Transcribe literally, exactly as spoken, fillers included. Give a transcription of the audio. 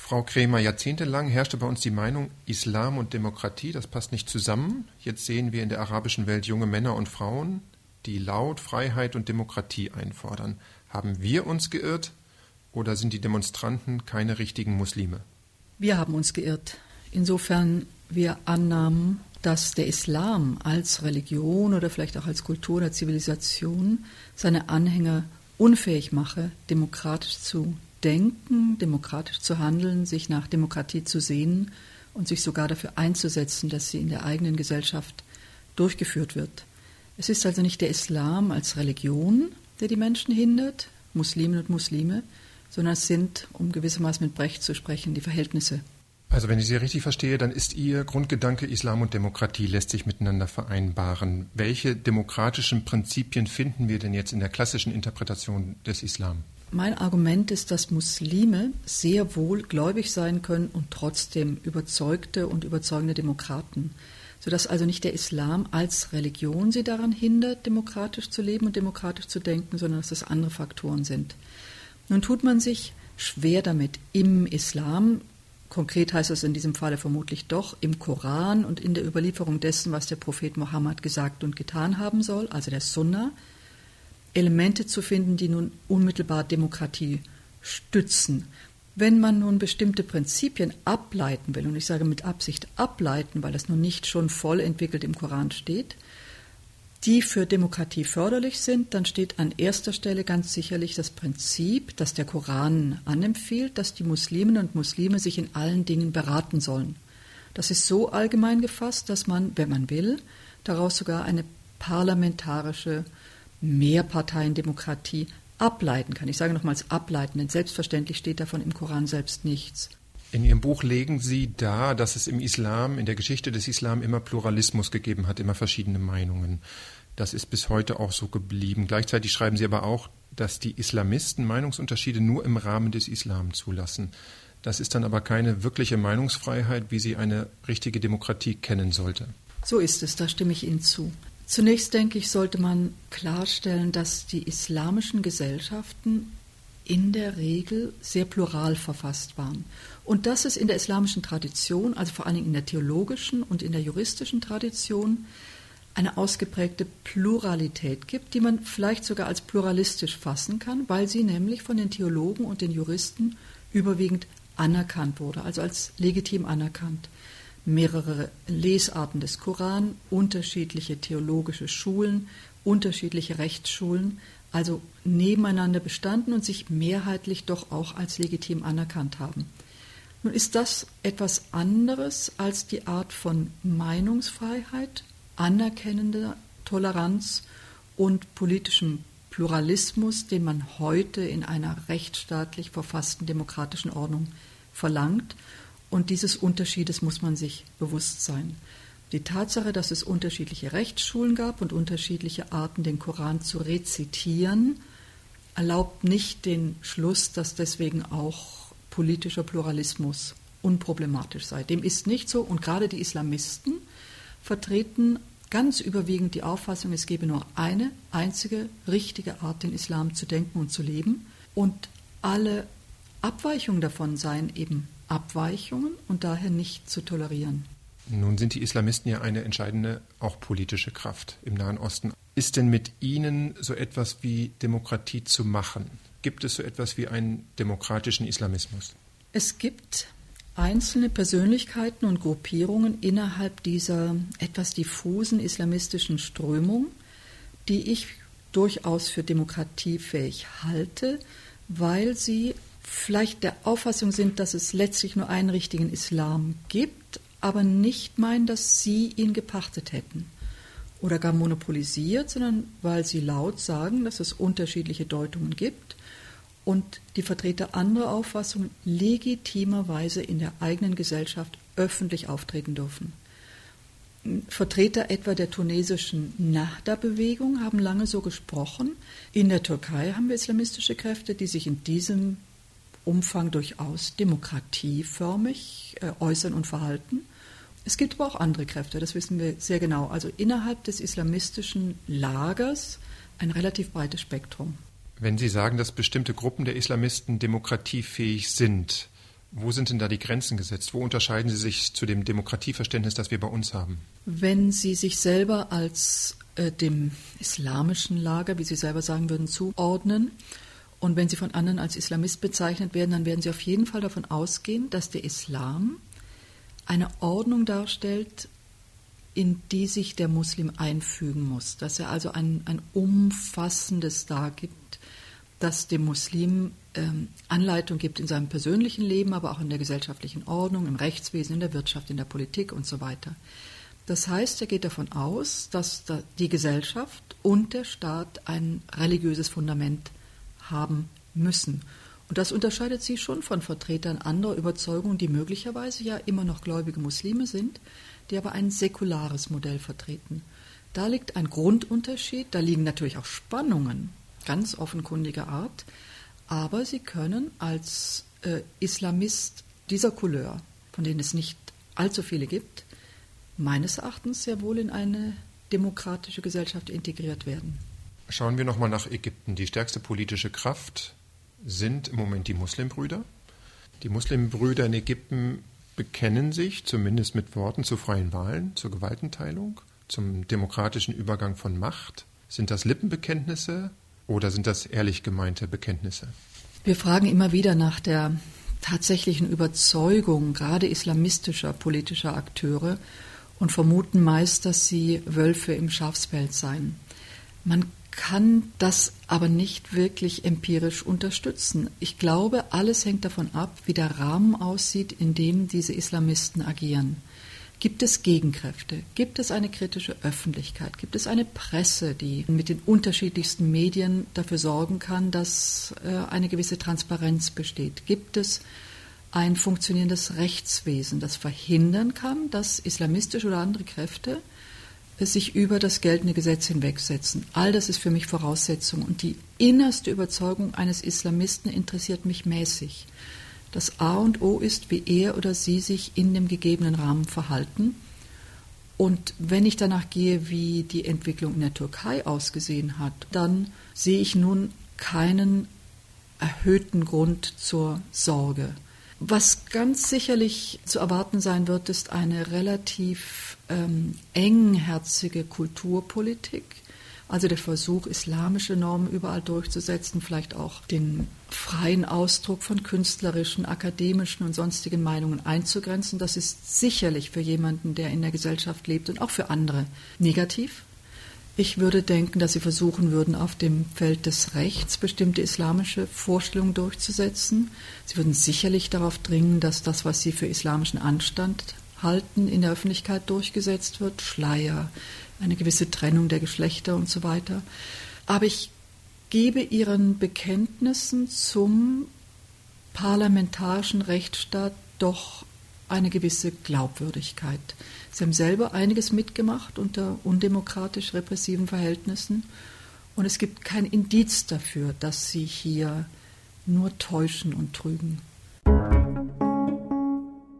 Frau Kremer, jahrzehntelang herrschte bei uns die Meinung, Islam und Demokratie, das passt nicht zusammen. Jetzt sehen wir in der arabischen Welt junge Männer und Frauen, die laut Freiheit und Demokratie einfordern. Haben wir uns geirrt oder sind die Demonstranten keine richtigen Muslime? Wir haben uns geirrt. Insofern wir annahmen, dass der Islam als Religion oder vielleicht auch als Kultur oder Zivilisation seine Anhänger unfähig mache, demokratisch zu denken, demokratisch zu handeln, sich nach Demokratie zu sehnen und sich sogar dafür einzusetzen, dass sie in der eigenen Gesellschaft durchgeführt wird. Es ist also nicht der Islam als Religion, der die Menschen hindert, Musliminnen und Muslime, sondern es sind, um gewissermaßen mit Brecht zu sprechen, die Verhältnisse. Also wenn ich Sie richtig verstehe, dann ist Ihr Grundgedanke, Islam und Demokratie lässt sich miteinander vereinbaren. Welche demokratischen Prinzipien finden wir denn jetzt in der klassischen Interpretation des Islam? Mein Argument ist, dass Muslime sehr wohl gläubig sein können und trotzdem überzeugte und überzeugende Demokraten, sodass also nicht der Islam als Religion sie daran hindert, demokratisch zu leben und demokratisch zu denken, sondern dass das andere Faktoren sind. Nun tut man sich schwer damit, im Islam, konkret heißt es in diesem Falle vermutlich doch, im Koran und in der Überlieferung dessen, was der Prophet Mohammed gesagt und getan haben soll, also der Sunna, Elemente zu finden, die nun unmittelbar Demokratie stützen. Wenn man nun bestimmte Prinzipien ableiten will, und ich sage mit Absicht ableiten, weil das nun nicht schon voll entwickelt im Koran steht, die für Demokratie förderlich sind, dann steht an erster Stelle ganz sicherlich das Prinzip, das der Koran anempfiehlt, dass die Musliminnen und Muslime sich in allen Dingen beraten sollen. Das ist so allgemein gefasst, dass man, wenn man will, daraus sogar eine parlamentarische Mehrparteiendemokratie ableiten kann. Ich sage nochmals ableiten, denn selbstverständlich steht davon im Koran selbst nichts. In Ihrem Buch legen Sie dar, dass es im Islam, in der Geschichte des Islam immer Pluralismus gegeben hat, immer verschiedene Meinungen. Das ist bis heute auch so geblieben. Gleichzeitig schreiben Sie aber auch, dass die Islamisten Meinungsunterschiede nur im Rahmen des Islam zulassen. Das ist dann aber keine wirkliche Meinungsfreiheit, wie sie eine richtige Demokratie kennen sollte. So ist es, da stimme ich Ihnen zu. Zunächst, denke ich, sollte man klarstellen, dass die islamischen Gesellschaften in der Regel sehr plural verfasst waren. Und dass es in der islamischen Tradition, also vor allen Dingen in der theologischen und in der juristischen Tradition, eine ausgeprägte Pluralität gibt, die man vielleicht sogar als pluralistisch fassen kann, weil sie nämlich von den Theologen und den Juristen überwiegend anerkannt wurde, also als legitim anerkannt. Mehrere Lesarten des Koran, unterschiedliche theologische Schulen, unterschiedliche Rechtsschulen, also nebeneinander bestanden und sich mehrheitlich doch auch als legitim anerkannt haben. Nun ist das etwas anderes als die Art von Meinungsfreiheit, anerkennender Toleranz und politischem Pluralismus, den man heute in einer rechtsstaatlich verfassten demokratischen Ordnung verlangt. Und dieses Unterschiedes muss man sich bewusst sein. Die Tatsache, dass es unterschiedliche Rechtsschulen gab und unterschiedliche Arten, den Koran zu rezitieren, erlaubt nicht den Schluss, dass deswegen auch politischer Pluralismus unproblematisch sei. Dem ist nicht so. Und gerade die Islamisten vertreten ganz überwiegend die Auffassung, es gebe nur eine einzige richtige Art, den Islam zu denken und zu leben. Und alle Abweichungen davon seien eben Abweichungen und daher nicht zu tolerieren. Nun sind die Islamisten ja eine entscheidende, auch politische Kraft im Nahen Osten. Ist denn mit ihnen so etwas wie Demokratie zu machen? Gibt es so etwas wie einen demokratischen Islamismus? Es gibt einzelne Persönlichkeiten und Gruppierungen innerhalb dieser etwas diffusen islamistischen Strömung, die ich durchaus für demokratiefähig halte, weil sie vielleicht der Auffassung sind, dass es letztlich nur einen richtigen Islam gibt, aber nicht meinen, dass sie ihn gepachtet hätten oder gar monopolisiert, sondern weil sie laut sagen, dass es unterschiedliche Deutungen gibt und die Vertreter anderer Auffassungen legitimerweise in der eigenen Gesellschaft öffentlich auftreten dürfen. Vertreter etwa der tunesischen Nahda-Bewegung haben lange so gesprochen. In der Türkei haben wir islamistische Kräfte, die sich in diesem Umfang durchaus demokratieförmig äh, äußern und verhalten. Es gibt aber auch andere Kräfte, das wissen wir sehr genau. Also innerhalb des islamistischen Lagers ein relativ breites Spektrum. Wenn Sie sagen, dass bestimmte Gruppen der Islamisten demokratiefähig sind, Wo sind denn da die Grenzen gesetzt? Wo unterscheiden sie sich zu dem Demokratieverständnis, das wir bei uns haben? Wenn Sie sich selber als äh, dem islamischen Lager, wie Sie selber sagen würden, zuordnen und wenn Sie von anderen als Islamist bezeichnet werden, dann werden Sie auf jeden Fall davon ausgehen, dass der Islam eine Ordnung darstellt, in die sich der Muslim einfügen muss, dass er also ein, ein umfassendes dargibt, das dem Muslim ähm, Anleitung gibt in seinem persönlichen Leben, aber auch in der gesellschaftlichen Ordnung, im Rechtswesen, in der Wirtschaft, in der Politik und so weiter. Das heißt, er geht davon aus, dass da die Gesellschaft und der Staat ein religiöses Fundament haben müssen. Und das unterscheidet sie schon von Vertretern anderer Überzeugungen, die möglicherweise ja immer noch gläubige Muslime sind, die aber ein säkulares Modell vertreten. Da liegt ein Grundunterschied, da liegen natürlich auch Spannungen, ganz offenkundiger Art, aber sie können als äh, Islamist dieser Couleur, von denen es nicht allzu viele gibt, meines Erachtens sehr wohl in eine demokratische Gesellschaft integriert werden. Schauen wir nochmal nach Ägypten. Die stärkste politische Kraft sind im Moment die Muslimbrüder. Die Muslimbrüder in Ägypten bekennen sich, zumindest mit Worten, zu freien Wahlen, zur Gewaltenteilung, zum demokratischen Übergang von Macht. Sind das Lippenbekenntnisse oder sind das ehrlich gemeinte Bekenntnisse? Wir fragen immer wieder nach der tatsächlichen Überzeugung, gerade islamistischer politischer Akteure, und vermuten meist, dass sie Wölfe im Schafspelz seien. Man kann das aber nicht wirklich empirisch unterstützen. Ich glaube, alles hängt davon ab, wie der Rahmen aussieht, in dem diese Islamisten agieren. Gibt es Gegenkräfte? Gibt es eine kritische Öffentlichkeit? Gibt es eine Presse, die mit den unterschiedlichsten Medien dafür sorgen kann, dass äh, eine gewisse Transparenz besteht? Gibt es ein funktionierendes Rechtswesen, das verhindern kann, dass islamistische oder andere Kräfte sich über das geltende Gesetz hinwegsetzen? All das ist für mich Voraussetzung. Und die innerste Überzeugung eines Islamisten interessiert mich mäßig. Das A und O ist, wie er oder sie sich in dem gegebenen Rahmen verhalten. Und wenn ich danach gehe, wie die Entwicklung in der Türkei ausgesehen hat, dann sehe ich nun keinen erhöhten Grund zur Sorge. Was ganz sicherlich zu erwarten sein wird, ist eine relativ ähm, engherzige Kulturpolitik, also der Versuch, islamische Normen überall durchzusetzen, vielleicht auch den freien Ausdruck von künstlerischen, akademischen und sonstigen Meinungen einzugrenzen. Das ist sicherlich für jemanden, der in der Gesellschaft lebt und auch für andere negativ. Ich würde denken, dass sie versuchen würden, auf dem Feld des Rechts bestimmte islamische Vorstellungen durchzusetzen. Sie würden sicherlich darauf dringen, dass das, was sie für islamischen Anstand halten, in der Öffentlichkeit durchgesetzt wird. Schleier, eine gewisse Trennung der Geschlechter und so weiter. Aber ich gebe ihren Bekenntnissen zum parlamentarischen Rechtsstaat doch eine gewisse Glaubwürdigkeit. Sie haben selber einiges mitgemacht unter undemokratisch repressiven Verhältnissen und es gibt kein Indiz dafür, dass sie hier nur täuschen und trügen.